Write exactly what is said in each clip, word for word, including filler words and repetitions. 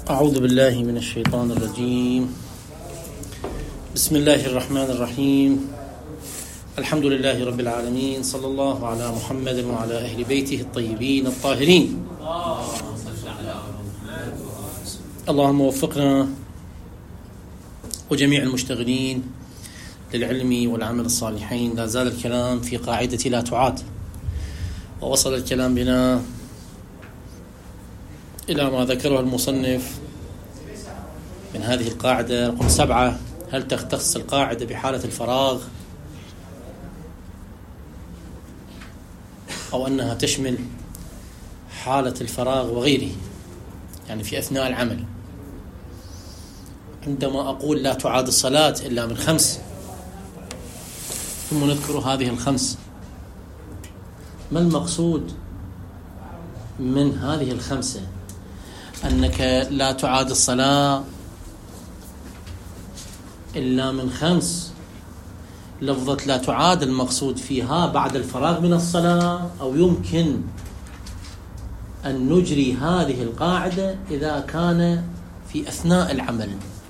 أعوذ بالله من الشيطان الرجيم. بسم الله الرحمن الرحيم. الحمد لله رب العالمين، صلى الله على محمد وعلى أهل بيته الطيبين الطاهرين. اللهم وفقنا وجميع المشتغلين للعلم والعمل الصالحين. لا زال الكلام في قاعدة لا تعاد، ووصل الكلام بنا إلى ما ذكره المصنف من هذه القاعدة رقم سبعة: هل تختص القاعدة بحالة الفراغ أو أنها تشمل حالة الفراغ وغيره، يعني في أثناء العمل. عندما أقول لا تعاد الصلاة إلا من خمس، ثم نذكر هذه الخمس، ما المقصود من هذه الخمسة؟ أنك لا تعاد الصلاة إلا من خمس، لفظة لا تعاد المقصود فيها بعد الفراغ من الصلاة، أو يمكن أن نجري هذه القاعدة إذا كان في أثناء العمل.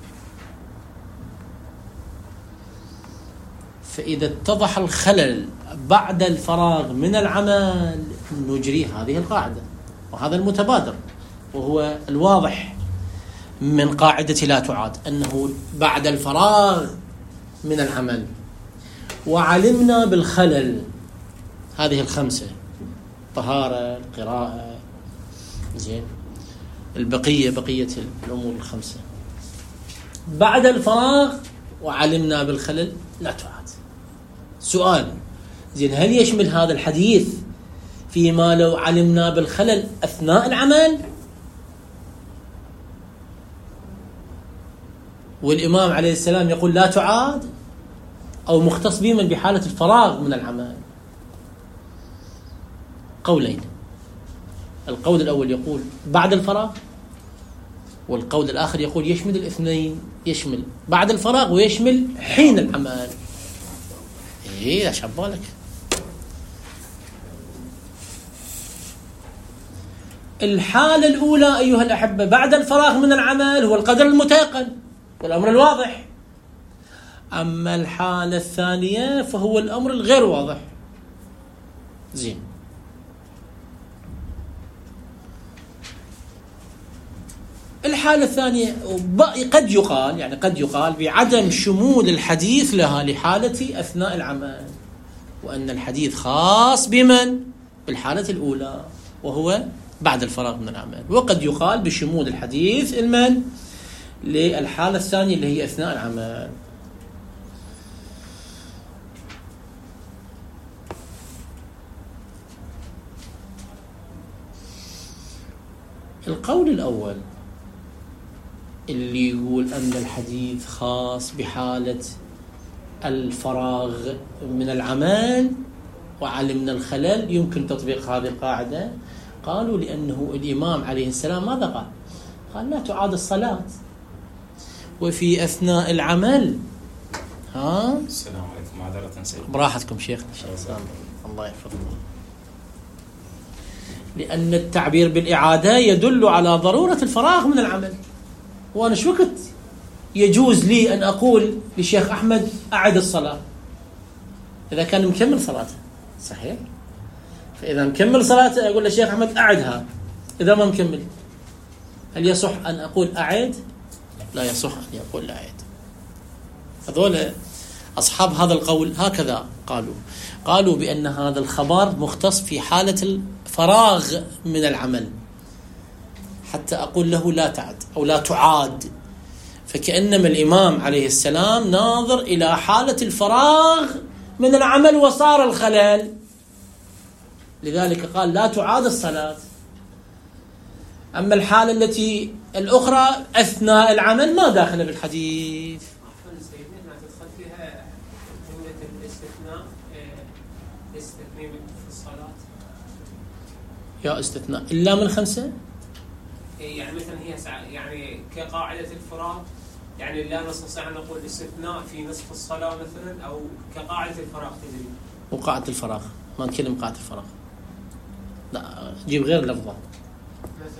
فإذا اتضح الخلل بعد الفراغ من العمل نجري هذه القاعدة، وهذا المتبادر وهو الواضح من قاعدة لا تعاد، أنه بعد الفراغ من العمل وعلمنا بالخلل هذه الخمسة: طهارة، القراءة، زين، البقية بقية الأمور الخمسة، بعد الفراغ وعلمنا بالخلل لا تعاد. سؤال: زين، هل يشمل هذا الحديث فيما لو علمنا بالخلل أثناء العمل؟ والإمام عليه السلام يقول لا تعاد، أو مختص بمن بحالة الفراغ من العمل؟ قولين: القول الأول يقول بعد الفراغ، والقول الآخر يقول يشمل الاثنين، يشمل بعد الفراغ ويشمل حين العمل. إيه يا شبالك، الحالة الأولى أيها الأحبة بعد الفراغ من العمل هو القدر المتيقن والأمر الواضح، أما الحالة الثانية فهو الأمر الغير واضح. زين، الحالة الثانية قد يقال يعني قد يقال بعدم شمول الحديث لها لحالة أثناء العمل، وأن الحديث خاص بمن؟ بالحالة الأولى وهو بعد الفراغ من العمل، وقد يقال بشمول الحديث المن للحالة الثانية اللي هي أثناء العمل. القول الأول اللي يقول أن الحديث خاص بحالة الفراغ من العمل وعلمنا الخلل، يمكن تطبيق هذه القاعدة. قالوا لأنه الإمام عليه السلام ماذا قال؟ قال لا تعاد الصلاة وفي أثناء العمل. ها؟ السلام عليكم، معذرة سيدي. براحتكم شيخنا، الله يحفظكم. لأن التعبير بالإعادة يدل على ضرورة الفراغ من العمل، وأنا شو وقت يجوز لي أن أقول للشيخ أحمد أعد الصلاة؟ إذا كان مكمل صلاته، صحيح؟ فإذا مكمل صلاته أقول للشيخ أحمد أعدها. إذا ما مكمل، هل يصح أن أقول أعد؟ لا يصح أن يقول لا أعد. هذول أصحاب هذا القول هكذا قالوا قالوا بأن هذا الخبر مختص في حالة الفراغ من العمل، حتى أقول له لا تعد أو لا تعاد، فكأنما الإمام عليه السلام ناظر إلى حالة الفراغ من العمل وصار الخلل، لذلك قال لا تعاد الصلاة. أما الحالة التي الأخرى أثناء العمل ما داخل بالحديث. عفوا سيدنا، ما تدخل فيها جملة الاستثناء، استثناء في الصلاة يا استثناء إلا من خمسة، يعني مثلا هي يعني كقاعدة الفراغ، يعني لا نستطيع أن نقول الاستثناء في نصف الصلاة مثلا، أو كقاعدة الفراغ تدري. وقاعدة الفراغ ما نكلم قاعدة الفراغ، لا جيب غير لفظة.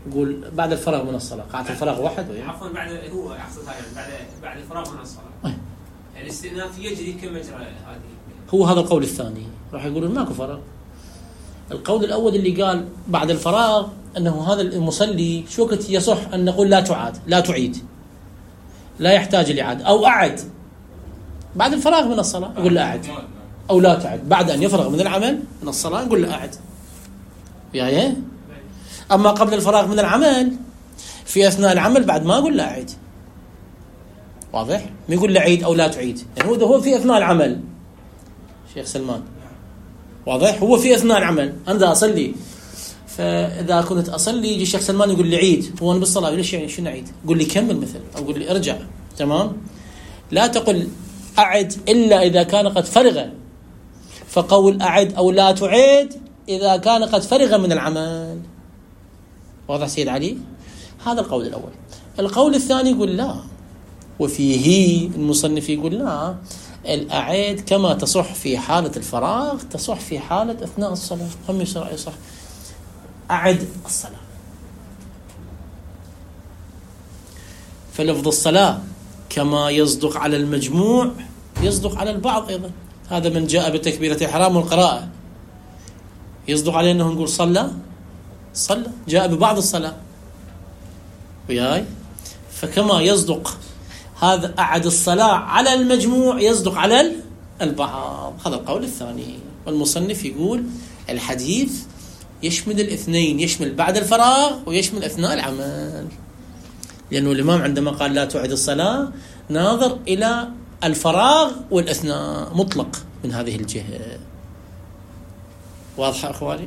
يقول بعد الفراغ من الصلاة، قاعة الفراغ واحد ويا عفوا بعد هو يقصدها يعني بعد بعد الفراغ من الصلاة. يعني الاستئناف يجري كمجرى هذه. هو هذا القول الثاني، راح يقولون ماكو فراغ. القول الأول اللي قال بعد الفراغ أنه هذا المصلي شو وقت يصح أن نقول لا تعاد، لا تعيد، لا يحتاج الإعادة، أو أعد بعد الفراغ من الصلاة نقول لا أعد، أو لا تعد بعد أن يفرغ من العمل من الصلاة نقول لا أعد. يعني أما قبل الفراغ من العمل في أثناء العمل بعد ما أقول لا أعيد. واضح؟ ما يقول لا عيد أو لا تعيد، يعني هو هو في أثناء العمل شيخ سلمان. واضح؟ هو في أثناء العمل أنا أصلي، فإذا كنت أصلي يجي الشيخ سلمان يقول لي عيد وأنا بالصلاة، ليش يعني شنو عيد؟ يقول لي كمل مثل، أو يقول لي ارجع. تمام؟ لا تقل أعد إلا إذا كان قد فرغ، فقول أعد أو لا تعيد إذا كان قد فرغ من العمل. واضح سيد علي؟ هذا القول الأول. القول الثاني يقول لا، وفيه المصنف يقول لا، الأعيد كما تصح في حالة الفراغ تصح في حالة أثناء الصلاة. هم يصح أعد الصلاة. فلفظ الصلاة كما يصدق على المجموع يصدق على البعض أيضا. هذا من جاء بتكبيرة الإحرام والقراءة يصدق عليه أنه نقول صلى صلى، جاء ببعض الصلاة وياي. فكما يصدق هذا أعد الصلاة على المجموع يصدق على البعض. هذا القول الثاني. والمصنف يقول الحديث يشمل الاثنين، يشمل بعد الفراغ ويشمل أثناء العمل، لأنه الإمام عندما قال لا تعد الصلاة ناظر إلى الفراغ والأثناء مطلق من هذه الجهة. واضحة أخواني؟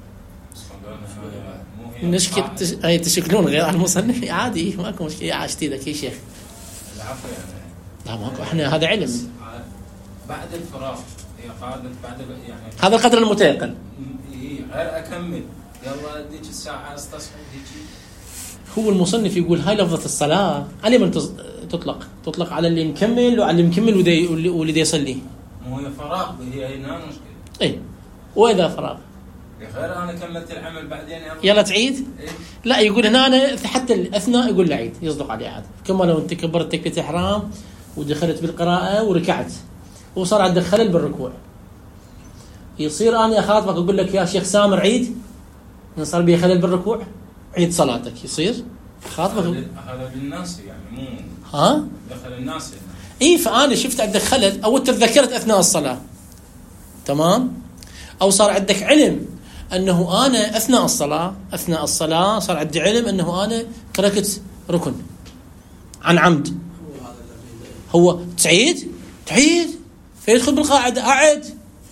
نشكل تش... هاي تشكلون غير على المصنف عادي، ماكو مشكلة. عاشتي ذاك يا شيخ. العفو يعني. لا ماكو، احنا هذا علم. بعد الفراغ هي قاعدة بعد يعني هذا القدر المتيقن. غير أكمل يلا ديك الساعة استصحى ديك. هو المصنف يقول هاي لفظة الصلاة على من تطلق؟ تطلق على اللي مكمل وعلى اللي مكمل ودي واللي يصلي. مو هي فراغ، هي هنا مشكلة. اي وإذا فراغ غير أنا كملت العمل بعدين يلا تعيد. إيه؟ لا يقول هنا أنا حتى الأثناء يقول لا عيد، يصدق عليه عاد. كما لو أنت كبرت تكبيرة الإحرام ودخلت بالقراءة وركعت وصار عندك خلل بالركوع، يصير أنا أخاطبك أقول لك يا شيخ سامر عيد، صار بي خلل بالركوع عيد صلاتك. يصير خاطبك هذا بالناس يعني مو ها دخل الناس يعني. إيه فأنا شفت عندك خلل أو تذكرت أثناء الصلاة، تمام، أو صار عندك علم أنه أنا أثناء الصلاة أثناء الصلاة صار عندي علم أنه أنا تركت ركن عن عمد. هو تعيد تعيد فيدخل بالقاعدة أعد.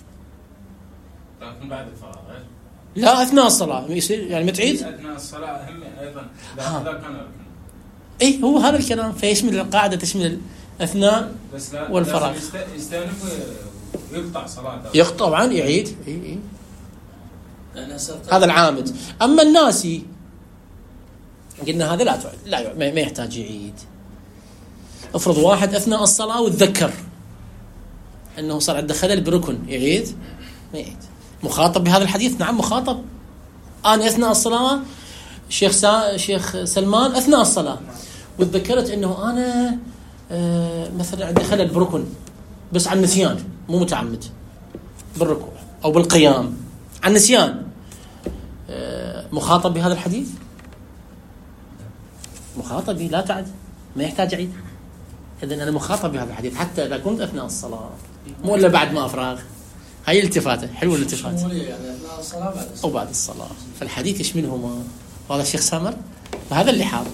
لكن بعد الفراغ لا أثناء الصلاة يصير يعني متعيد أثناء الصلاة أهم أيضا إذا كان ركن. إيه هو هذا الكلام. فيشمل القاعدة تشمل الأثناء والفراغ. يستأنف ويقطع صلاته. يقطع طبعا يعيد. إيه إيه هذا العامد. أما الناسي قلنا هذا لا تعد، لا ما يحتاج يعيد. افرض واحد أثناء الصلاة وتذكر أنه صار عنده خلل بركن، يعيد؟ ما يعيد. مخاطب بهذا الحديث؟ نعم مخاطب. أنا أثناء الصلاة شيخ سا... شيخ سلمان أثناء الصلاة وتذكرت أنه أنا آه مثلا عندي خلل بركن بس عن نسيان مو متعمد بالركوع أو بالقيام عن نسيان، آه مخاطب بهذا الحديث؟ مخاطب به لا تعد، ما يحتاج عيد. إذن أنا مخاطب بهذا الحديث حتى إذا كنت أثناء الصلاة مو إلا بعد ما أفراغ. هاي الالتفاتة حلوة الالتفات. يعني أثناء الصلاة بعد الصلاة. أو بعد الصلاة. فالحديث يشملهما. هذا الشيخ سامر فهذا اللي حاضر.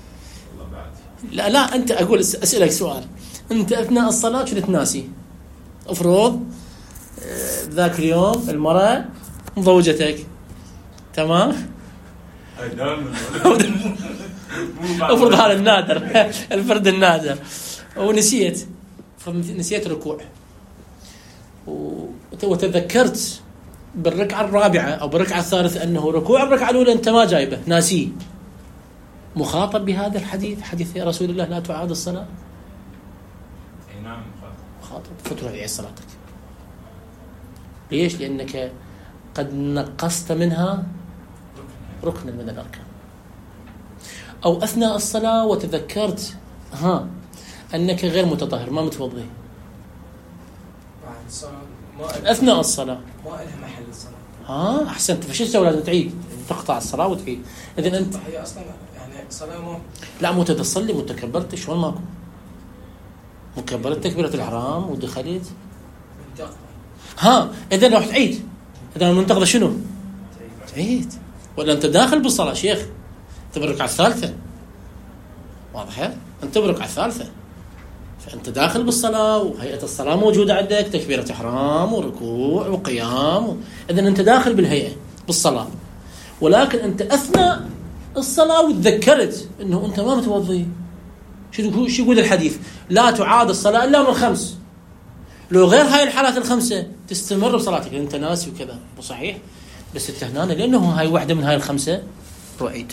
لا لا أنت أقول أسألك سؤال، أنت أثناء الصلاة كنت ناسي، أفرض ذاك اليوم المرأة مضوجتك، تمام؟ أفرض هذا النادر الفرد النادر ونسيت نسيت ركوع وتذكرت بالركعة الرابعة أو بالركعة الثالثة أنه ركوع الركعة الأولى أنت ما جايبه ناسيه، مخاطب بهذا الحديث حديث يا رسول الله لا تعاد الصلاة؟ أي نعم مخاطب. فتروح تعيد صلاتك. ليش؟ لأنك قد نقصت منها ركنا من الأركان. أو أثناء الصلاة وتذكرت ها أنك غير متطهر ما متوضي بعد الصلاة ما أثناء الصلاة ما لها محل الصلاة. ها أحسنت. فشو تسوي؟ لازم تعيد، تقطع الصلاة وتعيد. إذن أنت هي أصلا يعني صلاة مو لا مو تصلي مو تكبرت شلون ماكو مكبرت تكبيرة الإحرام ودخلت منتقضة. ها إذن راح تعيد. إذن المنتقضة شنو؟ تعيد. ولا أنت داخل بالصلاة شيخ أنت بالركعة الثالثة واضحة؟ أنت بالركعة الثالثة فأنت داخل بالصلاة وهيئة الصلاة موجودة عندك تكبيرة إحرام وركوع وقيام و... إذن أنت داخل بالهيئة بالصلاة ولكن أنت أثناء الصلاة وتذكرت أنه أنت ما متوضي. شو شو يقول الحديث؟ لا تعاد الصلاة إلا من خمس. لو غير هاي الحالات الخمسة تستمر بصلاتك أنت ناسي وكذا مو صحيح. بس انت هنا لأنه هاي واحدة من هاي الخمسة تعيد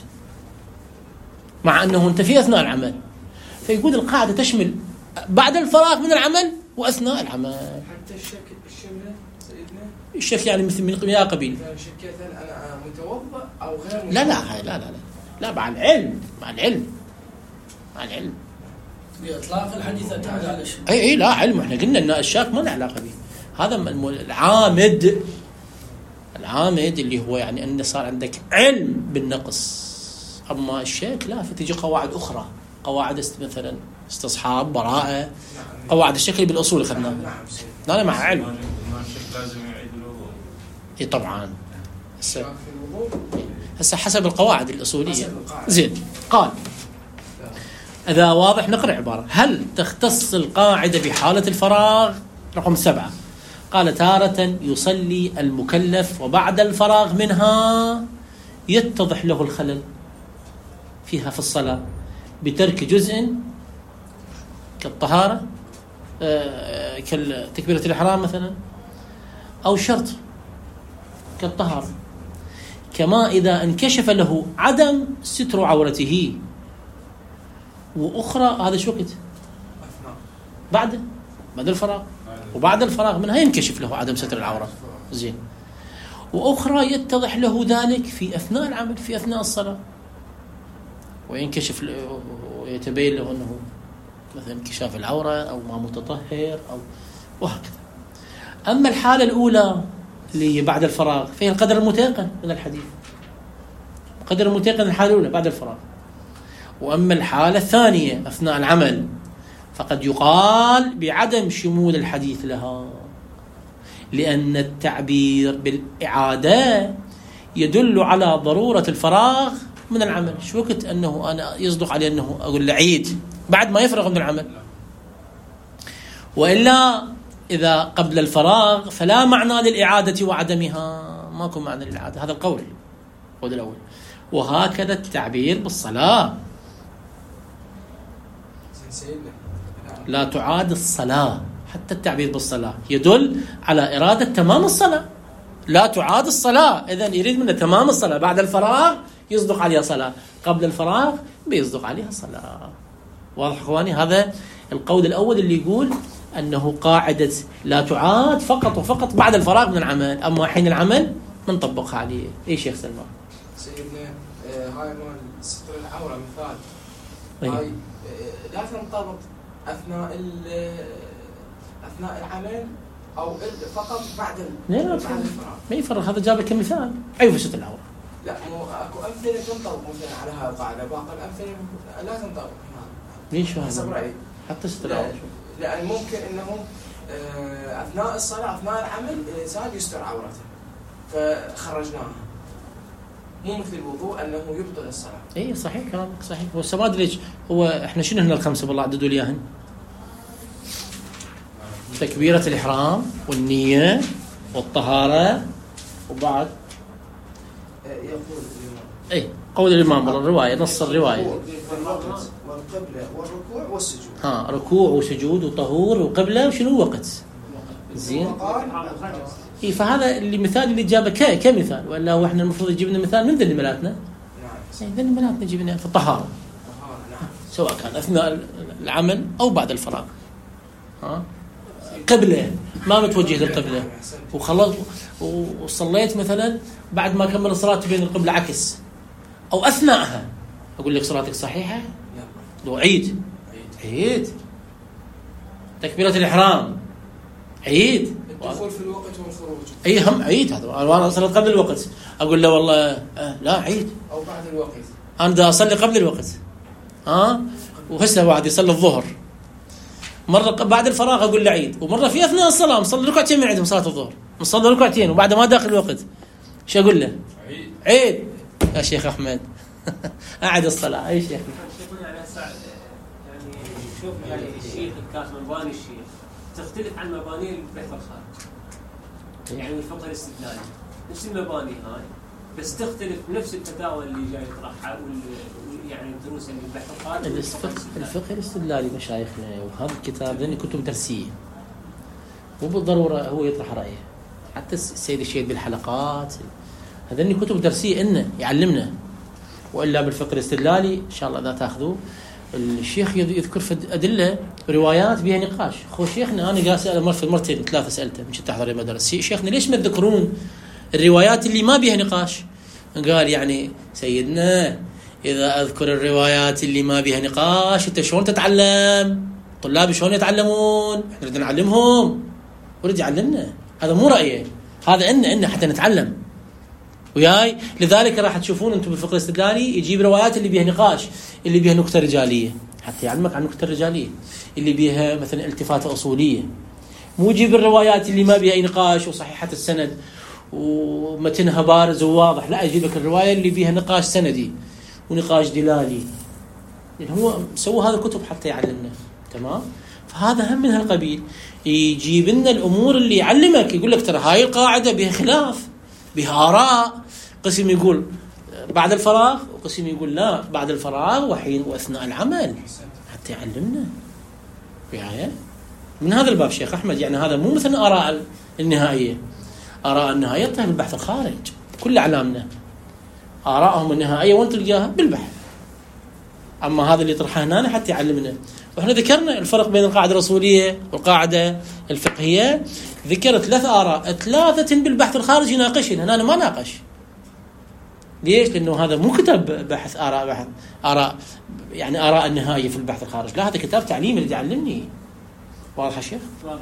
مع أنه انت في أثناء العمل. فيقول القاعدة تشمل بعد الفراغ من العمل وأثناء العمل. حتى الشك الشملة سيدنا الشف يعني مثل من يا قبيل إذا شكيت أنا متوضأ أو غير متوضأ. لا لا هاي لا لا لا لا مع العلم مع العلم مع العلم بإطلاق الحديث اعتمد على شيء. أي أي لا علم. إحنا قلنا أن الشاك ما له علاقة به. هذا العامد العامد اللي هو يعني أن صار عندك علم بالنقص. أما الشك لا فتجي قواعد أخرى قواعد مثلا استصحاب براءة قواعد الشكل بالأصول أخذناها. لا لا مع علم. لازم يعيد الوضوء. إيه طبعا. هسه هسه حسب القواعد الأصولية. زين قال إذا واضح نقرأ عبارة. هل تختص القاعدة بحالة الفراغ؟ رقم سبعة قال تارة يصلي المكلف وبعد الفراغ منها يتضح له الخلل فيها في الصلاة بترك جزء كالطهارة آه كتكبيرة الإحرام مثلا أو شرط كالطهارة كما إذا انكشف له عدم ستر عورته. وأخرى هذا شو وقت بعد بعد الفراغ وبعد الفراغ منها ينكشف له عدم ستر العورة زين. وأخرى يتضح له ذلك في أثناء العمل في أثناء الصلاة وينكشف ويتبين له أنه مثلا انكشاف العورة أو ما متطهر أو وهكذا. أما الحالة الأولى اللي بعد الفراغ فهي القدر المتيقن من الحديث قدر المتيقن الحالة الأولى بعد الفراغ. وأما الحالة الثانية أثناء العمل فقد يقال بعدم شمول الحديث لها لأن التعبير بالإعادة يدل على ضرورة الفراغ من العمل. شو وقت أنه أنا يصدق علي أنه أقول لعيد بعد ما يفرغ من العمل. وإلا إذا قبل الفراغ فلا معنى للإعادة وعدمها ماكو معنى للإعادة. هذا القول القول الأول. وهكذا التعبير بالصلاة لا تعاد الصلاة. حتى التعبير بالصلاة يدل على إرادة تمام الصلاة. لا تعاد الصلاة إذن يريد منه تمام الصلاة. بعد الفراغ يصدق عليها صلاة قبل الفراغ بيصدق عليها صلاة. واضح أخواني؟ هذا القول الأول اللي يقول أنه قاعدة لا تعاد فقط وفقط بعد الفراغ من العمل. أما حين العمل منطبقها عليه. إيه شيخ سلمان سيدنا آه هاي مال ستر العورة مثال أيه. هاي آه لا تنطبق أثناء أثناء العمل أو فقط بعد لا بعد الفراغ. ما يفرق. هذا جابك كمثال. أي ستر العورة. لا مو أكو أمثلة تنطبق مثلا على هاي القاعدة باقي الأمثلة لا تنطبق. ليش هذا؟ حسب رأيي. حتى ستر العورة لأن ممكن إنه أثناء الصلاة أثناء العمل الإنسان يستر عورته فخرجناها مو مثل الوضوء أنه يبطل الصلاة. إيه صحيح كلامك صحيح. هو السماد ليش هو إحنا شنو هنا الخمسة بالله عددوا لي إياهن؟ تكبيرة الإحرام والنية والطهارة وبعد يقول الإمام إيه قول الإمام والله الرواية نص الرواية والقبلة والركوع والسجود. ها ركوع وسجود وطهور وقبلة وشنو وقت زين. إيه فهذا اللي مثال اللي جابه ك كمثال ولا هو إحنا المفروض يجيب لنا مثال من ذي ملاتنا. نعم. ذي ملاتنا يجيب لنا في الطهارة سواء كان أثناء العمل أو بعد الفراغ. ها قبلة ما متوجه للقبلة وخلص وصليت مثلا بعد ما كمل الصلاة بين القبلة عكس أو أثناءها أقول لك صلاتك صحيحة؟ لا. لو عيد عيد. عيد. تكبيرة الإحرام عيد. الدخول في الوقت والخروج. أي هم عيد. هذا أنا صليت قبل الوقت أقول له والله آه لا عيد. أو بعد الوقت. أنا دا أصلي قبل الوقت ها آه؟ وهسه واحد يصلي الظهر مرة بعد الفراغ أقول له عيد، ومرة في أثناء الصلاة مصلي ركعتين من عيد من صلاة الظهر مصلي ركعتين وبعد ما داخل الوقت شو أقول له؟ عيد. عيد يا شيخ أحمد. أعد الصلاة. أي شيخ شيخنا يعني هسه يعني شوف يعني الشيخ الكاتب مباني الشيخ تختلف عن مباني البحث الخارج يعني الفقه الاستدلالي نفس المباني هاي بس تختلف نفس الفتاوى اللي جاي يطرحها وال يعني الدروس اللي البحث الخارج. الفقه الفقه الاستدلالي مشايخنا وهذا الكتاب ذني كتب درسية مو بالضرورة هو يطرح رأيه، حتى السيد الشهيد بالحلقات هذني كتب درسية إنه يعلمنا. وإلا بالفقه الاستدلالي إن شاء الله إذا تأخذوه الشيخ يذكر في أدلة روايات بها نقاش. خو شيخنا أنا قاعد أسأله مرة مرتين ثلاثة سألته مش تحضر المدرسة شيخنا ليش ما تذكرون الروايات اللي ما بها نقاش؟ قال يعني سيدنا إذا أذكر الروايات اللي ما بها نقاش أنت شلون تتعلم؟ طلاب شلون يتعلمون؟ إحنا نريد نعلمهم ورد يعلمنا. هذا مو رأيه، هذا إن إن حتى نتعلم وياي. لذلك راح تشوفون أنتم بالفقه الاستدلالي يجيب روايات اللي بها نقاش اللي بها نكتة رجالية حتى يعلمك عن النكتة الرجالية اللي بها مثلا التفاتة أصولية. مو يجيب الروايات اللي ما بها أي نقاش وصحيحة السند ومتنها بارز وواضح، لا يجيب لك الرواية اللي بها نقاش سندي ونقاش دلالي. يعني هو سوى هذا الكتب حتى يعلمنا تمام. فهذا هم من هالقبيل يجيب لنا الأمور اللي يعلمك يقول لك ترى هاي القاعدة بها خلاف بها آراء، قسم يقول بعد الفراغ وقسم يقول لا بعد الفراغ وحين وأثناء العمل حتى يعلمنا يعني من هذا الباب. شيخ أحمد يعني هذا مو مثل آراء النهائية، آراء النهائية تلقاها بالبحث الخارج. كل أعلامنا آراءهم النهائية وين تلقاها؟ بالبحث. أما هذا اللي طرحه هنا حتى يعلمنا. وإحنا ذكرنا الفرق بين القاعدة الرسولية والقاعدة الفقهية، ذكرت ثلاث آراء ثلاثة بالبحث الخارجي يناقشها، هنا أنا ما ناقش. ليش؟ لأنه هذا مو كتاب بحث آراء بحث آراء يعني آراء النهائية في البحث الخارجي، لا هذا كتاب تعليمي اللي يعلمني. واضح يا شيخ؟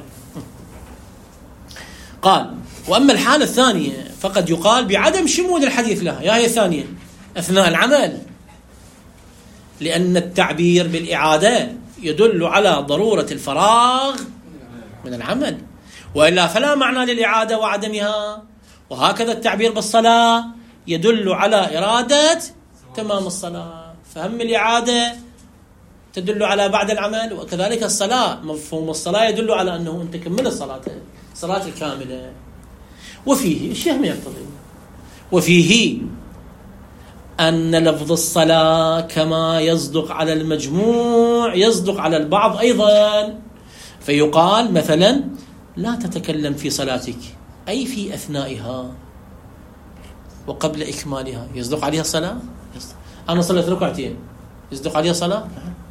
قال وأما الحالة الثانية فقد يقال بعدم شمول الحديث لها. يا هي الثانية أثناء العمل، لأن التعبير بالإعادة يدل على ضرورة الفراغ من العمل، وإلا فلا معنى للإعادة وعدمها. وهكذا التعبير بالصلاة يدل على إرادة تمام الصلاة، فهم الإعادة تدل على بعد العمل، وكذلك الصلاة مفهوم الصلاة يدل على أنه أنت كمل الصلاة الصلاة الكاملة. وفيه الشيخ ما يقتضي وفيه أن لفظ الصلاة كما يصدق على المجموع يصدق على البعض أيضا، فيقال مثلا لا تتكلم في صلاتك أي في أثنائها وقبل إكمالها. يصدق عليها الصلاة؟ يصدق. أنا صليت ركعتين يصدق عليها صلاة؟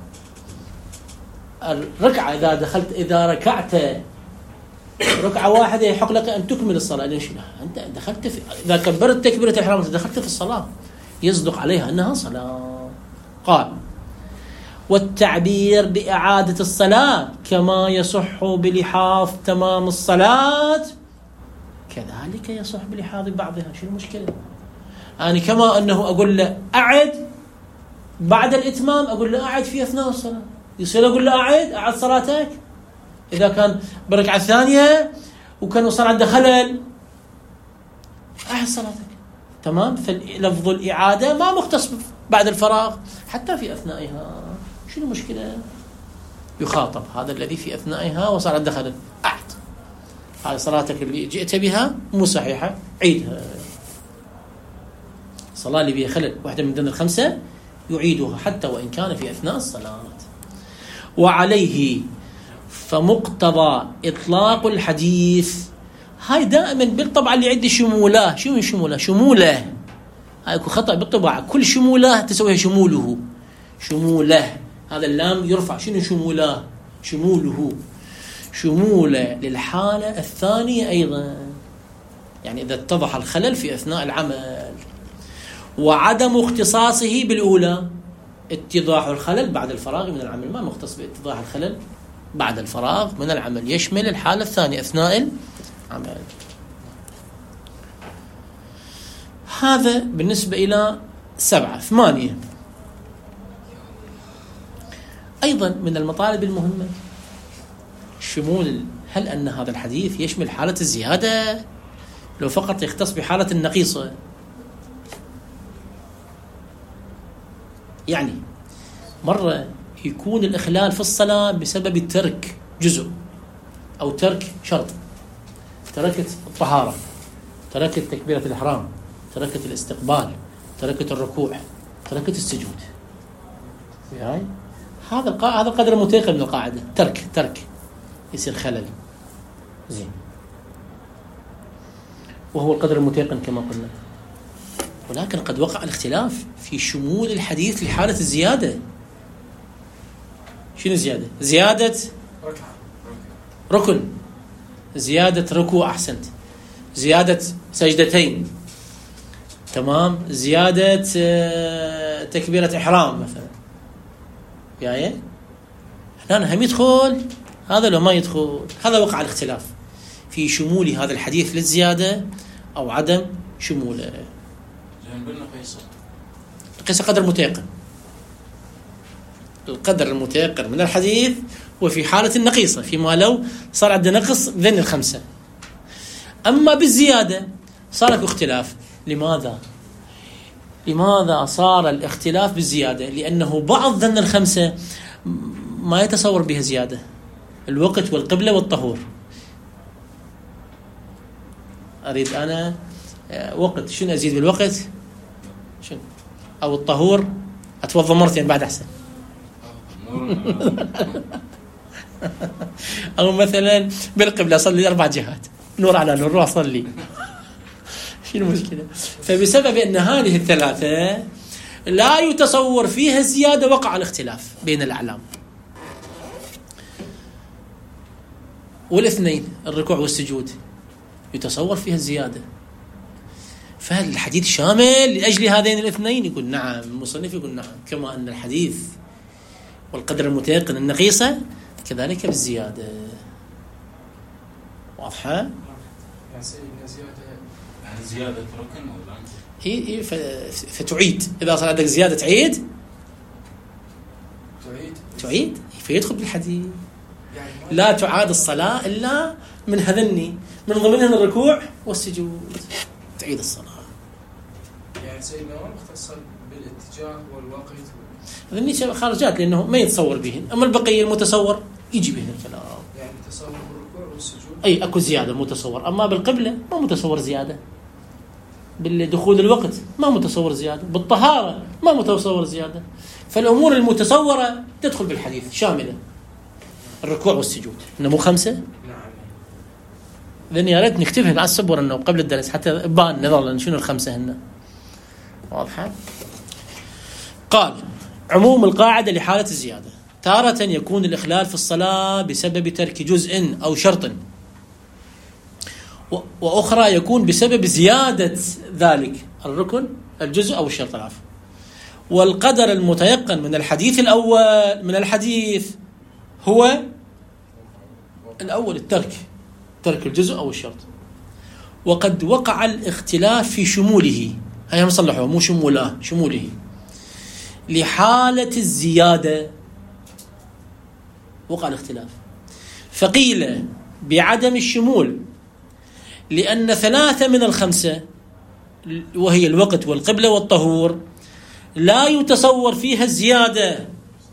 الركعة إذا دخلت إذا ركعت ركعة واحدة يحق لك أن تكمل الصلاة. ليش لا؟ أنت دخلت في إذا كبرت تكبيرة الإحرام دخلت في الصلاة يصدق عليها أنها صلاة. قال والتعبير بإعادة الصلاة كما يصح بلحاظ تمام الصلاة كذلك يصح بلحاظ بعضها. شو المشكلة؟ يعني كما أنه أقول له أعد بعد الإتمام أقول له أعد في أثناء الصلاة، يصير أقول له أعد أعد صلاتك إذا كان بركعة ثانية وكان وصل عنده خلل أعد صلاتك تمام. فلفظ الإعادة ما مختص بعد الفراغ حتى في أثنائها. شو المشكلة؟ يخاطب هذا الذي في أثنائها وصار عنده خلل أعد هذه صلاتك اللي جئت بها مو صحيحة عيدها. الصلاة اللي بها خلل واحدة من ضمن الخمسة يعيدها حتى وإن كان في أثناء الصلاة. وعليه فمقتضى إطلاق الحديث هاي دائما بالطبع اللي عندي شموله. شو من شموله؟ شموله هاي خطأ بالطبع، كل شموله تسويها شموله. شموله هذا اللام يرفع. شنو شموله؟ شموله شموله للحالة الثانية أيضا، يعني إذا اتضح الخلل في أثناء العمل. وعدم اختصاصه بالأولى اتضاح الخلل بعد الفراغ من العمل، ما مختص باتضاح الخلل بعد الفراغ من العمل، يشمل الحالة الثانية أثناء العمل. هذا بالنسبة إلى سبعة. ثمانية، أيضا من المطالب المهمة شمول، هل أن هذا الحديث يشمل حالة الزيادة لو فقط يختص بحالة النقيصة؟ يعني مرة يكون الإخلال في الصلاة بسبب ترك جزء أو ترك شرط، تركت الطهارة، تركت تكبيرة الإحرام، تركت الاستقبال، تركت الركوع، تركت السجود. هاي هذا القا... هذا القدر المتيقن من القاعدة، ترك ترك يصير خلل. زين، وهو القدر المتيقن كما قلنا. ولكن قد وقع الاختلاف في شمول الحديث لحالة الزيادة. شنو زيادة؟ زيادة ركن، زيادة ركوع، أحسنت، زيادة سجدتين، تمام، زيادة تكبيرة إحرام مثلا، يعني هنا هم يدخل هذا لو ما يدخل. هذا وقع الاختلاف في شمول هذا الحديث للزيادة أو عدم شموله. القياس قدر متيقن، القدر المتيقن من الحديث وفي حالة النقيصة، فيما لو صار عندنا نقص ذن الخمسة. أما بالزيادة صار لك اختلاف. لماذا؟ لماذا صار الاختلاف بالزيادة؟ لأنه بعض ذن الخمسة ما يتصور بها زيادة، الوقت والقبلة والطهور. أريد أنا وقت، شنو أزيد بالوقت؟ شنو؟ أو الطهور أتوضى مرتين بعد أحسن. أو مثلا بالقبلة أصلي أربع جهات، نور على نور، روح أصلي. شنو المشكلة؟ فبسبب أن هذه الثلاثة لا يتصور فيها زيادة وقع الاختلاف بين الأعلام. والاثنين الركوع والسجود يتصور فيها الزيادة، فهل الحديث شامل لأجل هذين الاثنين؟ يقول نعم، المصنف يقول نعم، كما أن الحديث والقدر المتيقن النقيصة كذلك بالزيادة. واضحة؟ يعني سيدنا زيادة زيادة ركن ولا هي فتعيد، إذا صار عندك زيادة تعيد تعيد تعيد فيدخل بالحديث. يعني لا تعاد الصلاة إلا من هذني، من ضمنهن الركوع والسجود، تعيد الصلاة. يعني سيدنا ما مختص بالاتجاه والوقت هذني خارجات لأنه ما يتصور بهن، أما البقية المتصور يجي بهن الكلام. يعني تصور بالركوع والسجود أي أكو زيادة متصور، أما بالقبلة ما متصور زيادة، بالدخول الوقت ما متصور زيادة، بالطهارة ما متصور زيادة. فالأمور المتصورة تدخل بالحديث شاملة، الركوع والسجود. إنه مو خمسة؟ نعم. لأن يا ريت نكتبها على السبورة إنه قبل الدرس حتى بان نظرا شنو الخمسة هن. واضحة؟ قال عموم القاعدة لحالة الزيادة: تارة يكون الإخلال في الصلاة بسبب ترك جزء أو شرط، وأخرى يكون بسبب زيادة ذلك الركن الجزء أو الشرط العفو. والقدر المتيقن من الحديث الأول من الحديث هو الأول، الترك، ترك الجزء أو الشرط. وقد وقع الاختلاف في شموله، هيا نصلحه، مو شموله، شموله لحالة الزيادة وقع الاختلاف. فقيل بعدم الشمول لأن ثلاثة من الخمسة وهي الوقت والقبلة والطهور لا يتصور فيها الزيادة،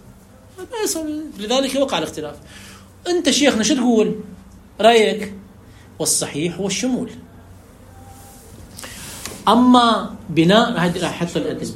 لذلك وقع الاختلاف. أنت شيخنا شو تقول؟ رأيك؟ والصحيح هو الشمول. أما بناء هذه راح أحط الأدلة،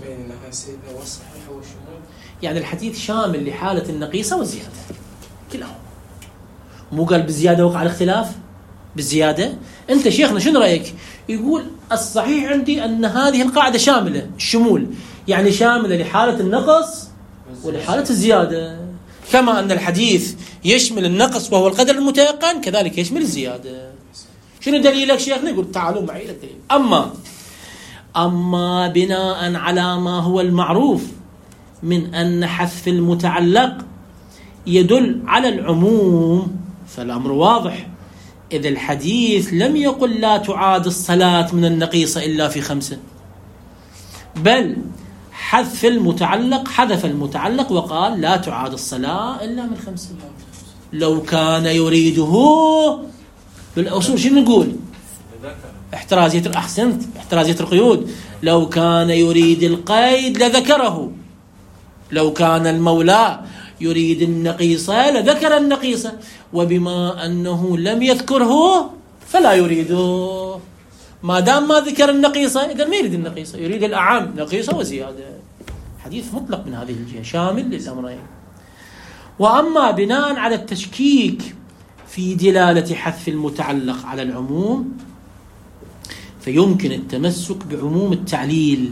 يعني الحديث شامل لحالة النقيصة والزيادة كلاهما. مو قال بالزيادة وقع الاختلاف بالزيادة. أنت شيخنا شنو رأيك؟ يقول الصحيح عندي أن هذه القاعدة شاملة، الشمول يعني شاملة لحالة النقص ولحالة الزيادة، كما أن الحديث يشمل النقص وهو القدر المتيقن كذلك يشمل الزيادة. شنو دليلك شيخنا؟ يقول تعالوا معي الدليل. أما أما بناء على ما هو المعروف من أن حذف المتعلق يدل على العموم فالأمر واضح. إذا الحديث لم يقل لا تعاد الصلاة من النقيصة إلا في خمسة، بل حذف المتعلق حذف المتعلق وقال لا تعاد الصلاة إلا من خمسة. لو كان يريده بالأصول شنو نقول؟ احترازية أحسنت احترازية القيود. لو كان يريد القيد لذكره، لو كان المولى يريد النقيصة لذكر النقيصة، وبما أنه لم يذكره فلا يريده. ما دام ما ذكر النقيصة إذا ما يريد النقيصة، يريد الأعم نقيصة وزيادة. حديث مطلق من هذه الجهة شامل للأمرين. وأما بناء على التشكيك في دلالة حذف المتعلق على العموم فيمكن التمسك بعموم التعليل،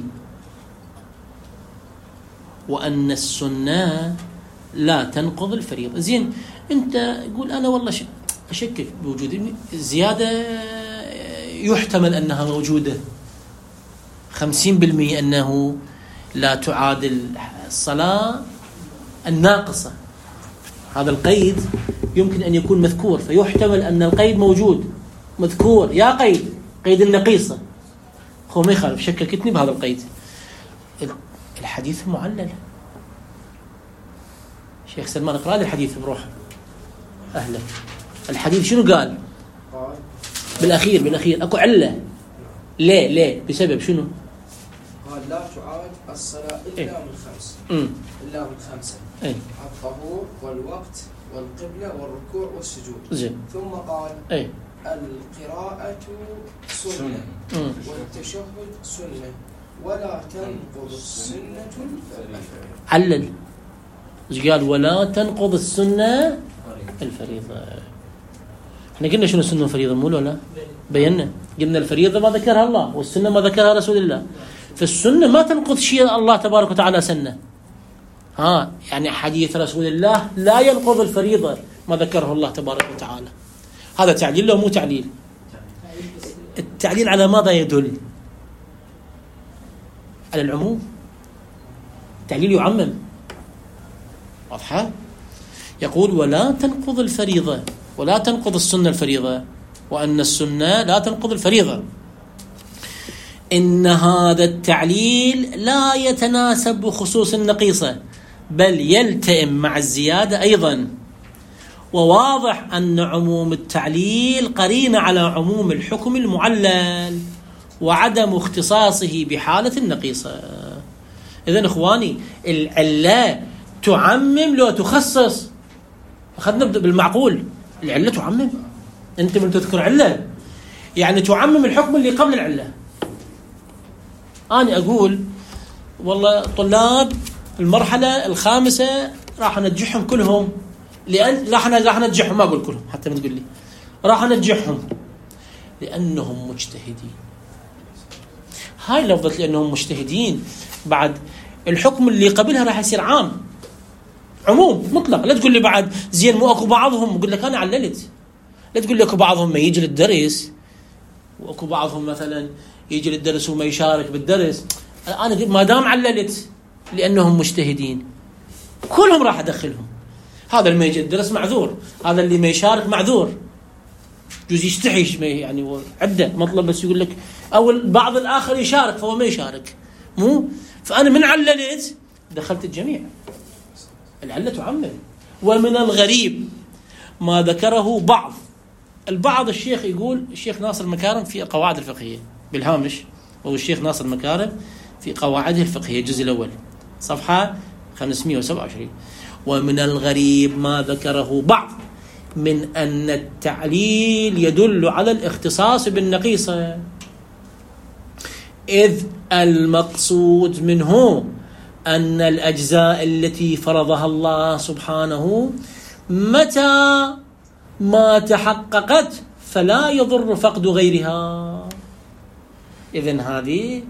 وأن السنة لا تنقض الفريضة. زين أنت يقول أنا والله أشكك بوجود الزيادة، يحتمل أنها موجودة خمسين بالمئة أنه لا تعادل الصلاة الناقصة. هذا القيد يمكن أن يكون مذكور، فيحتمل أن القيد موجود مذكور، يا قيد قيد النقيصة هو ما يخالف، شككتني بهذا القيد. الحديث معلل. شيخ سلمان اقرأ لي الحديث بروح أهلا. الحديث شنو قال بالأخير؟ بالأخير أكو علة. ليه ليه بسبب شنو؟ قال لا تعاد الصلاة إلا إيه؟ من خمس م. إلا من خمسة إيه؟ الطهور والوقت والقبلة والركوع والسجود. زين. ثم قال إيه؟ القراءة سنة م. والتشهد سنة ولا تنقض السنة الفريضة. علل ايش قال؟ ولا تنقض السنة الفريضة. احنا قلنا شنو السنة الفريضة مو ولا بينا؟ قلنا الفريضة ما ذكرها الله والسنة ما ذكرها رسول الله. فالسنة ما تنقض شيء الله تبارك وتعالى سنة. ها يعني حديث رسول الله لا ينقض الفريضة ما ذكره الله تبارك وتعالى. هذا تعليل لو مو تعليل؟ التعليل على ماذا يدل؟ على العموم. تعليل يعمم. واضحة؟ يقول ولا تنقض الفريضة ولا تنقض السنة الفريضة، وأن السنة لا تنقض الفريضة. إن هذا التعليل لا يتناسب بخصوص النقيصة بل يلتئم مع الزيادة أيضا. وواضح أن عموم التعليل قرين على عموم الحكم المعلل وعدم اختصاصه بحالة النقيصة. إذن إخواني العلة تعمم لو تخصص. أخذنا بالمعقول، العلة تعمم. أنت من تذكر علة يعني تعمم الحكم اللي قبل العلة. أنا أقول والله طلاب المرحلة الخامسة راح ننجحهم كلهم، لأن راح راح ننجحهم، ما أقول كلهم حتى من تقول لي راح ننجحهم لأنهم مجتهدين. هاي لفظة لأنهم مجتهدين بعد الحكم اللي قبلها راح يصير عام، عموم مطلق. لا تقول لي بعد زين مو أكو بعضهم، أقول لك أنا عللت. لا تقول لي أكو بعضهم ما يجي للدرس وأكو بعضهم مثلا يجي للدرس وما يشارك بالدرس. أنا ما دام عللت لأنهم مجتهدين كلهم راح أدخلهم. هذا اللي ما يجي الدرس معذور، هذا اللي ما يشارك معذور، جوز يستحيش يعني عدة مطلب، بس يقول لك أو بعض الآخر يشارك فهو ما يشارك مو. فأنا من عللت دخلت الجميع. العلة تعمم. ومن الغريب ما ذكره بعض البعض. الشيخ يقول الشيخ ناصر المكارم في القواعد الفقهية بالهامش، وهو الشيخ ناصر المكارم في قواعده الفقهية الجزء الأول صفحة خمسمئة وسبعة وعشرين. ومن الغريب ما ذكره بعض من أن التعليل يدل على الاختصاص بالنقيصة، إذ المقصود منه أن الأجزاء التي فرضها الله سبحانه متى ما تحققت فلا يضر فقد غيرها. إذن هذه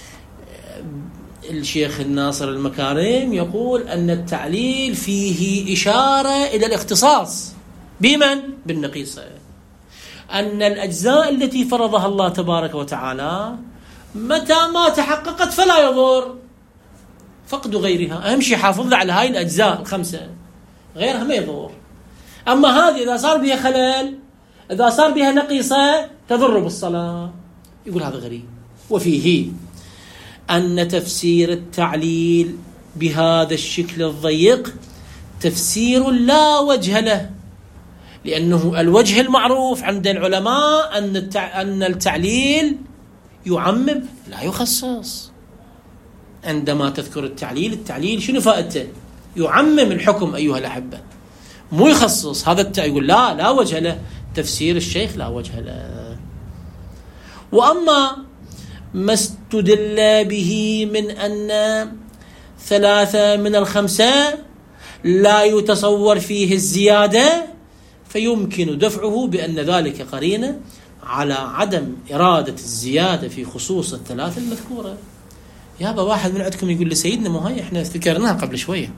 الشيخ الناصر المكارم يقول أن التعليل فيه إشارة إلى الاختصاص بمن؟ بالنقيصة. أن الأجزاء التي فرضها الله تبارك وتعالى متى ما تحققت فلا يضر. فقد غيرها. أهم شيء حافظ على هاي الأجزاء الخمسة، غيرها ما يضر. أما هذه إذا صار بها خلل، إذا صار بها نقيصة تضر بالصلاة. يقول هذا غريب. وفيه أن تفسير التعليل بهذا الشكل الضيق تفسير لا وجه له، لأنه الوجه المعروف عند العلماء أن أن التعليل يعمم لا يخصص. عندما تذكر التعليل، التعليل شنو فائدته؟ يعمم الحكم أيها الأحبة، مو يخصص. هذا التع... يقول لا لا وجه له، تفسير الشيخ لا وجه له. وأما ما استدل به من أن ثلاثة من الخمسة لا يتصور فيه الزيادة، فيمكن دفعه بأن ذلك قرينة على عدم إرادة الزيادة في خصوص الثلاثة المذكورة. يابا واحد من عندكم يقول لسيدنا مو هاي احنا ذكرناها قبل شوية،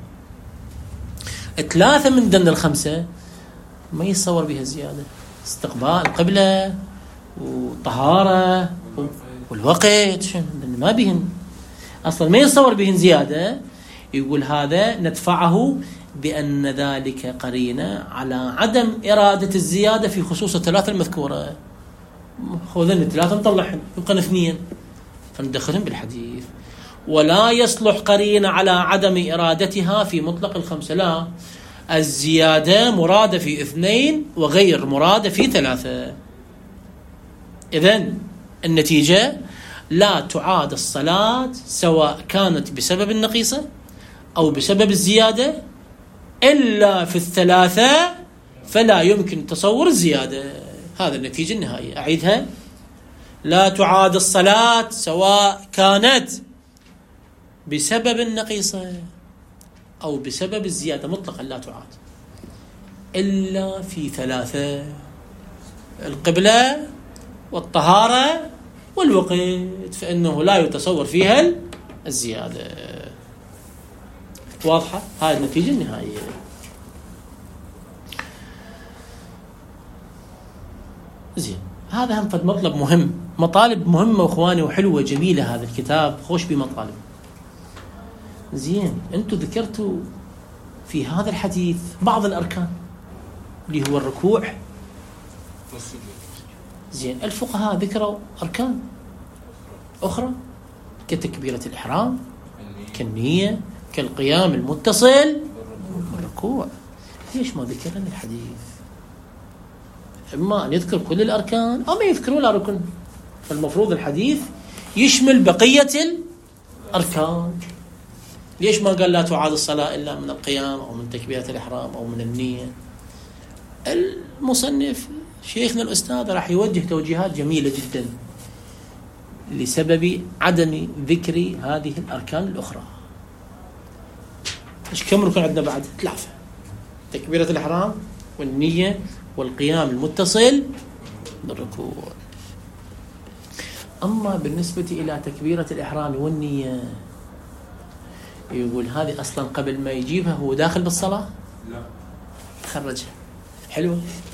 ثلاثة من ضمن الخمسة ما يتصور بها الزيادة، استقبال القبلة والطهارة والوقت، ما بهن أصلا، ما يتصور بهن زيادة. يقول هذا ندفعه بأن ذلك قرينة على عدم إرادة الزيادة في خصوص الثلاثة المذكورة. خذن الثلاثة نطلعهن يبقى اثنين فندخلهم بالحديث. ولا يصلح قرينة على عدم إرادتها في مطلق الخمسة، لا، الزيادة مرادة في اثنين وغير مرادة في ثلاثة. إذن النتيجة لا تعاد الصلاة سواء كانت بسبب النقيصة أو بسبب الزيادة إلا في الثلاثة فلا يمكن تصور الزيادة. هذا النتيجة النهائية. أعيدها: لا تعاد الصلاة سواء كانت بسبب النقيصة أو بسبب الزيادة، مطلقا لا تعاد إلا في ثلاثة: القبلة والطهارة والوقت، فإنه لا يتصور فيها الزيادة. واضحة؟ هذه النتيجة النهائية. زين، هذا هم فد مطلب مهم، مطالب مهمة وإخواني وحلوة جميلة. هذا الكتاب خوش بمطالب. زين، أنتم ذكرتوا في هذا الحديث بعض الأركان اللي هو الركوع. زين، الفقهاء ذكروا أركان أخرى كتكبيرة الإحرام، كالنية، كالقيام المتصل والركوع. ليش ما ذكرنا الحديث؟ إما أن يذكر كل الأركان أو ما يذكر ولا ركن، فالمفروض الحديث يشمل بقية الأركان. ليش ما قال لا تعاد الصلاة إلا من القيام أو من تكبيرة الإحرام أو من النية؟ المصنف شيخنا الأستاذ راح يوجه توجيهات جميلة جدا لسبب عدم ذكر هذه الأركان الأخرى. إيش كم ركن عندنا بعد؟ ثلاثة: تكبيرة الإحرام والنية والقيام المتصل بالركوع. أما بالنسبة إلى تكبيرة الإحرام والنية، يقول هذه أصلا قبل ما يجيبها هو داخل بالصلاة؟ لا، خرجها. حلوة.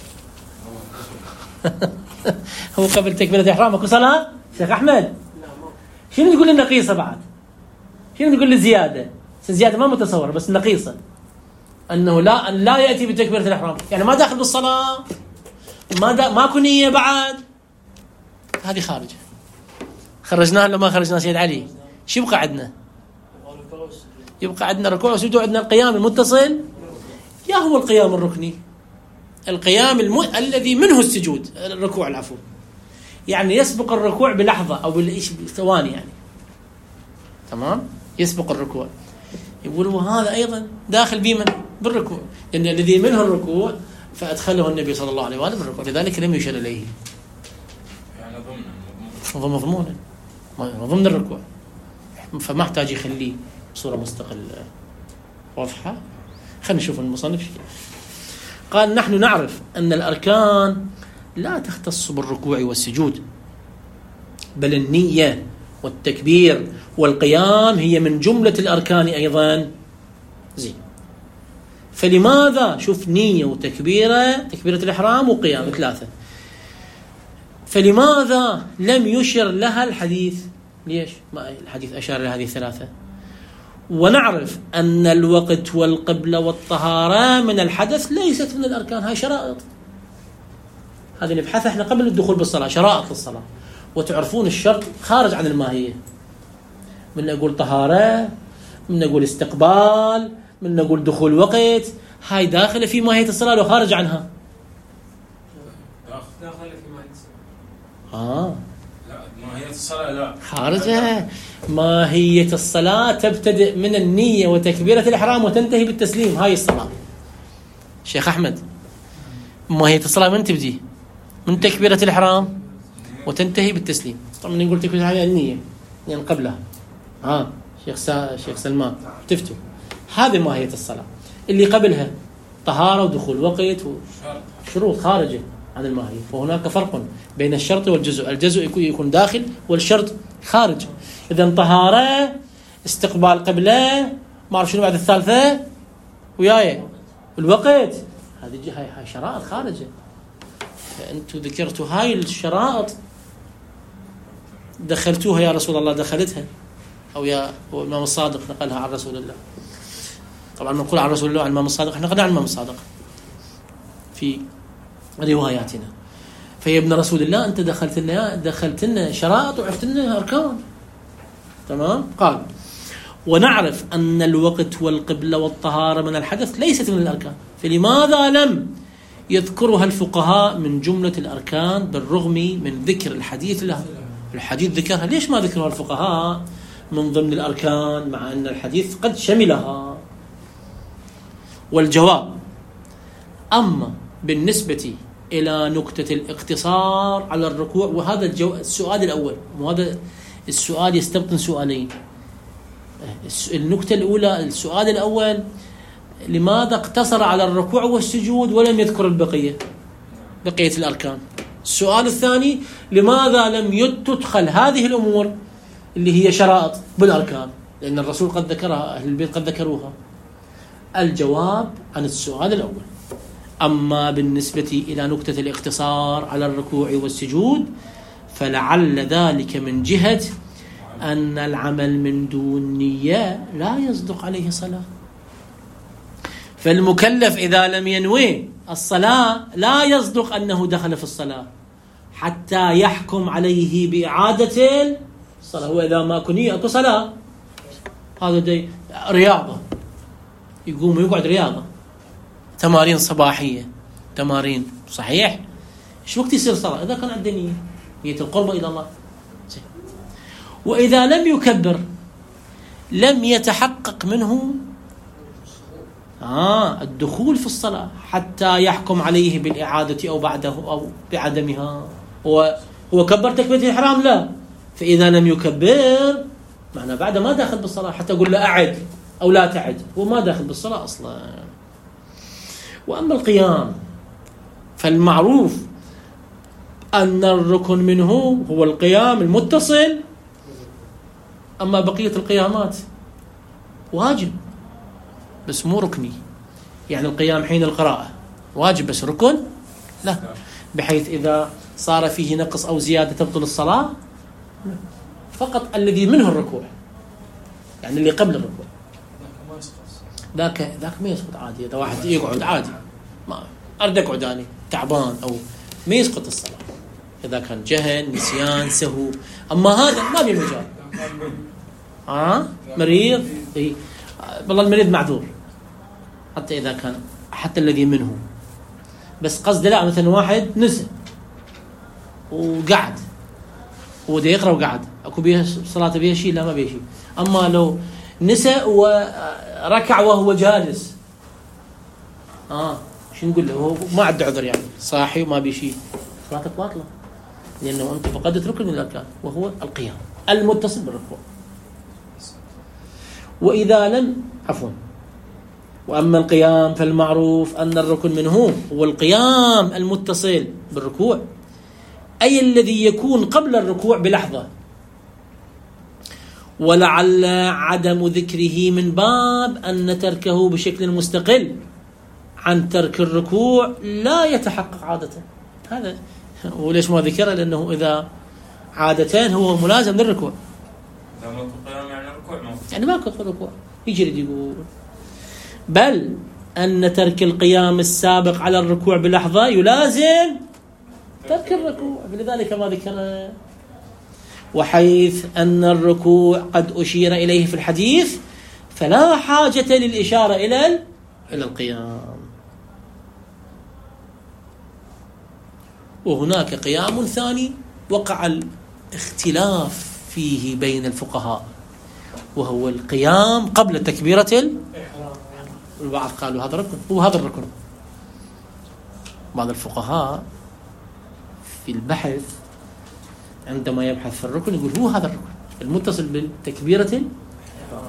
هو قبل تكبيرة الإحرام اكو صلاة؟ شيخ أحمد شنو تقول النقيصة بعد؟ شنو تقول الزيادة؟ الزيادة ما متصورة، بس النقيصة أنه لا أن لا يأتي بتكبيرة الإحرام، يعني ما داخل بالصلاة، ما دا ماكو نية بعد، هذه خارجة. خرجناها ولا ما خرجناها سيد علي؟ شو يبقى عندنا؟ يبقى عندنا ركوع وسجود، وعندنا القيام المتصل، يا هو القيام الركني، القيام الم... الذي منه السجود، الركوع العفو، يعني يسبق الركوع بلحظة أو بثواني يعني، تمام؟ يسبق الركوع. يقول وهذا أيضا داخل بمن؟ بالركوع، لأن الذي منه الركوع فأدخله النبي صلى الله عليه وآله بالركوع، لذلك لم يشر إليه، يعني ضمن مضمونا ضمن الركوع، فما احتاج يخليه بصورة مستقلة. واضحة؟ خلينا نشوف المصنف شيء. قال نحن نعرف أن الأركان لا تختص بالركوع والسجود، بل النية والتكبير والقيام هي من جملة الأركان أيضا. زين، فلماذا شوف نية وتكبيرة، تكبيرة الإحرام وقيام ثلاثة، فلماذا لم يشر لها الحديث؟ ليش ما الحديث أشار لهذه الثلاثة؟ ونعرف أن الوقت والقبلة والطهارة من الحدث ليست من الأركان. هاي شرائط، هذه نبحثها احنا قبل الدخول بالصلاة، شرائط الصلاة. وتعرفون الشرط خارج عن الماهية، من نقول طهارة، من نقول استقبال، من نقول دخول وقت، هاي داخلة في ماهية الصلاة لو خارج عنها. داخل في ماهية الصلاة. آه لا ماهية الصلاة لا خارجة. ماهية الصلاة تبتدئ من النية وتكبيرة الإحرام وتنتهي بالتسليم. هاي الصلاة شيخ أحمد. ماهية الصلاة من تبدي؟ من تكبيرة الإحرام وتنتهي بالتسليم. طبعا نقول تكبيرة الإحرام النية يعني قبلها. ها آه. شيخ سا... شيخ سلمان تفتوا هذه ماهية الصلاة. اللي قبلها طهارة ودخول وقت وشروط خارجة عن الماهية. وهناك فرق بين الشرط والجزء. الجزء يكون يكون داخل والشرط خارج. إذا طهارة، استقبال قبلة، ما أعرف شنو بعد الثالثة وياي الوقت، هذه هاي هاي شرائط خارجة. فأنتوا ذكرتوا هاي الشرائط دخلتوها يا رسول الله، دخلتها أو يا الإمام الصادق نقلها عن رسول الله. طبعا نقول عن رسول الله عن الإمام الصادق، احنا نقلنا عن الإمام الصادق في رواياتنا. فيا ابن رسول الله أنت دخلت لنا دخلت لنا شرائط وعرفت لنا أركان. تمام. قال ونعرف أن الوقت والقبلة والطهارة من الحدث ليست من الأركان، فلماذا لم يذكرها الفقهاء من جملة الأركان بالرغم من ذكر الحديث لها؟ الحديث ذكرها، ليش ما ذكرها الفقهاء من ضمن الأركان مع أن الحديث قد شملها؟ والجواب أما بالنسبة إلى نكتة الاقتصار على الركوع، وهذا الجو... السؤال الأول، وهذا السؤال يستبطن سؤالين. النكتة الأولى، السؤال الأول، لماذا اقتصر على الركوع والسجود ولم يذكر البقية بقية الأركان؟ السؤال الثاني، لماذا لم تدخل هذه الأمور اللي هي شرائط بالأركان؟ لأن الرسول قد ذكرها، أهل البيت قد ذكروها. الجواب عن السؤال الأول، أما بالنسبة إلى نكتة الاقتصار على الركوع والسجود فلعل ذلك من جهة أن العمل من دون نية لا يصدق عليه صلاة. فالمكلف إذا لم ينوي الصلاة لا يصدق أنه دخل في الصلاة حتى يحكم عليه بإعادة الصلاة. وإذا ما كنية أكو صلاة، هذا دي رياضة، يقوم ويقعد رياضة، تمارين صباحية، تمارين صحيح. إيش وقت يصير صلاة؟ إذا كان عنده نية، نية القرب إلى الله. وإذا لم يكبر لم يتحقق منه آه الدخول في الصلاة حتى يحكم عليه بالإعادة أو بعده أو بعدمها. هو هو كبر تكبيرة الإحرام لا، فإذا لم يكبر معنى بعد ما داخل بالصلاة، حتى أقول له أعد أو لا تعد، هو ما داخل بالصلاة أصلا. وأما القيام فالمعروف أن الركن منه هو القيام المتصل، أما بقية القيامات واجب بس مو ركني. يعني القيام حين القراءة واجب بس ركن لا، بحيث إذا صار فيه نقص أو زيادة تبطل الصلاة. فقط الذي منه الركوع، يعني اللي قبل الركوع ذاك ذاك ما يسقط عادي. إذا واحد يقعد عادي، ما أرد أقعد أنا تعبان أو ما يسقط الصلاة إذا كان جهل نسيان سهو. أما هذا ما في مجال. آه مريض إيه. والله المريض معذور حتى إذا كان، حتى الذي منه، بس قصد لا مثلا واحد نسى وقعد وده يقرأ وقعد، أكو بيها صلاة بيها شيء؟ لا ما بيها شيء. أما لو نسى وركع وهو جالس، آه شو نقول له؟ هو ما عنده عذر يعني، صاحي وما بيه شيء، صلاتك باطلة، لأنه أنت فقدت ركن من الأركان وهو القيام المتصل بالركوع. وإذا لم عفوا وأما القيام فالمعروف أن الركن منه هو القيام المتصل بالركوع، أي الذي يكون قبل الركوع بلحظة. ولعل عدم ذكره من باب أن تركه بشكل مستقل عن ترك الركوع لا يتحقق عادة. هذا وليش ما ذكره؟ لأنه إذا عادتين هو ملازم للركوع، إذا ما قيام يعني ركوع ما يعني ما كنت الركوع يجري يقول بل أن ترك القيام السابق على الركوع بلحظة يلازم ترك الركوع، فلذلك ما ذكره. وحيث أن الركوع قد أشير إليه في الحديث فلا حاجة للإشارة إلى إلى القيام. وهناك قيام ثاني وقع الاختلاف فيه بين الفقهاء، وهو القيام قبل تكبيرة الإحرام. البعض قالوا هذا ركن، هو هذا الركن. بعض الفقهاء في البحث عندما يبحث في الركن يقول هو هذا الركن المتصل بالتكبيرة الإحرام.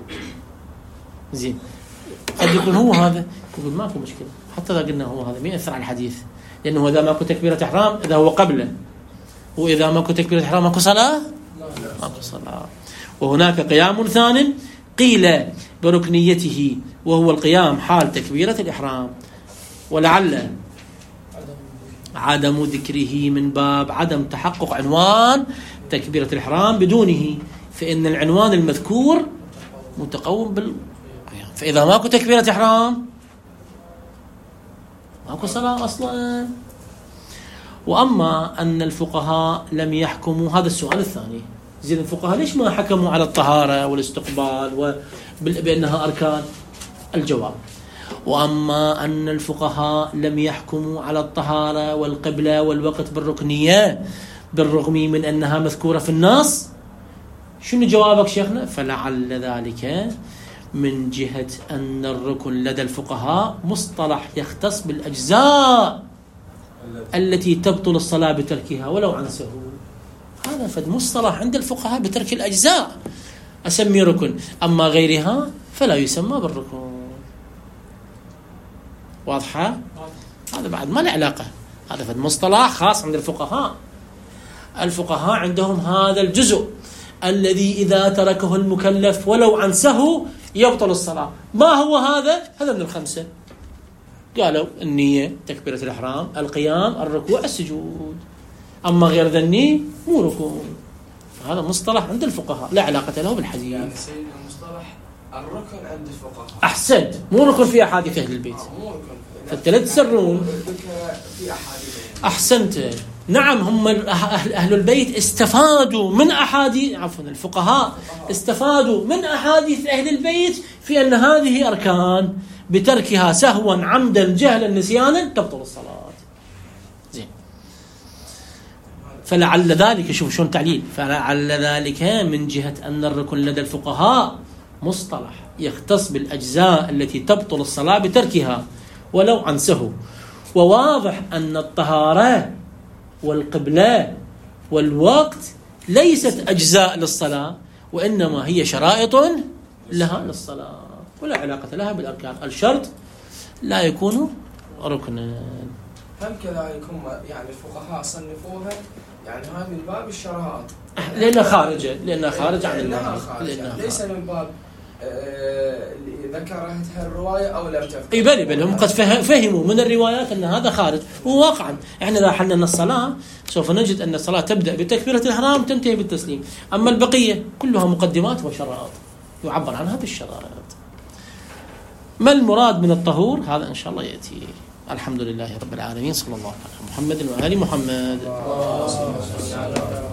زين، قد يكون هو هذا، يقول ماكو مشكلة حتى إذا قلنا هو هذا ما يأثر على الحديث، لأنه إذا ماكو تكبيرة إحرام إذا هو قبله، وإذا ماكو تكبيرة إحرام ماكو صلاة، ماكو صلاة. وهناك قيام ثان قيل بركنيته وهو القيام حال تكبيرة الإحرام، ولعل عدم ذكره من باب عدم تحقق عنوان تكبيرة الإحرام بدونه، فإن العنوان المذكور متقوم بال فإذا ماكو تكبيرة إحرام ماكو صلاة أصلا. وأما أن الفقهاء لم يحكموا، هذا السؤال الثاني، زين الفقهاء ليش ما حكموا على الطهارة والاستقبال وبأنها أركان؟ الجواب: وأما أن الفقهاء لم يحكموا على الطهارة والقبلة والوقت بالركنية بالرغم من أنها مذكورة في النص، شنو جوابك شيخنا؟ فلعل ذلك من جهة أن الركن لدى الفقهاء مصطلح يختص بالأجزاء التي تبطل الصلاة بتركها ولو عن سهو. هذا فد مصطلح عند الفقهاء بترك الأجزاء أسمي ركن، أما غيرها فلا يسمى بالركن. واضحة؟ هذا بعد ما له علاقة، هذا فد مصطلح خاص عند الفقهاء. الفقهاء عندهم هذا الجزء الذي إذا تركه المكلف ولو عن سهو يبطل الصلاة. ما هو هذا؟ هذا من الخمسة. قالوا النية، تكبيرة الإحرام، القيام، الركوع، السجود. أما غير ذني مو ركون. هذا مصطلح عند الفقهاء لا علاقة له بالحديث. يعني سيدنا مصطلح الركن عند الفقهاء. أحسنت، مو ركن في أحاديث أهل البيت. آه مو ركن. فالثلاث سرون. في أحاديث. أحسنت. نعم، هم أهل البيت استفادوا من أحاديث، عفوا الفقهاء استفادوا من أحاديث أهل البيت في أن هذه أركان بتركها سهوا عمدا جهلا نسيانا تبطل الصلاة. زين، فلعل ذلك، شوف شلون تعليل، فلعل ذلك من جهة أن الركن لدى الفقهاء مصطلح يختص بالأجزاء التي تبطل الصلاة بتركها ولو عن سهو. وواضح أن الطهارة والقبلة والوقت ليست أجزاء للصلاة، وإنما هي شرائط لها للصلاة ولا علاقة لها بالأركان. الشرط لا يكون ركنا. هم كذلك هم يعني الفقهاء صنفوها يعني هاي من باب الشرائط، لأنها خارجة، لأنها خارجة عن لأنها الله، خارجة. ليس من باب آه ذكرتها الرواية أو لم تذكر. اي بل بل هم قد فهموا من الروايات أن هذا خارج. وواقعا احنا إذا حللنا الصلاة سوف نجد أن الصلاة تبدأ بتكبيرة الإحرام تنتهي بالتسليم، أما البقية كلها مقدمات وشرائط يعبر عنها بالشرائط. ما المراد من الطهور؟ هذا إن شاء الله يأتي. الحمد لله رب العالمين، صلى الله عليه محمد وآل محمد.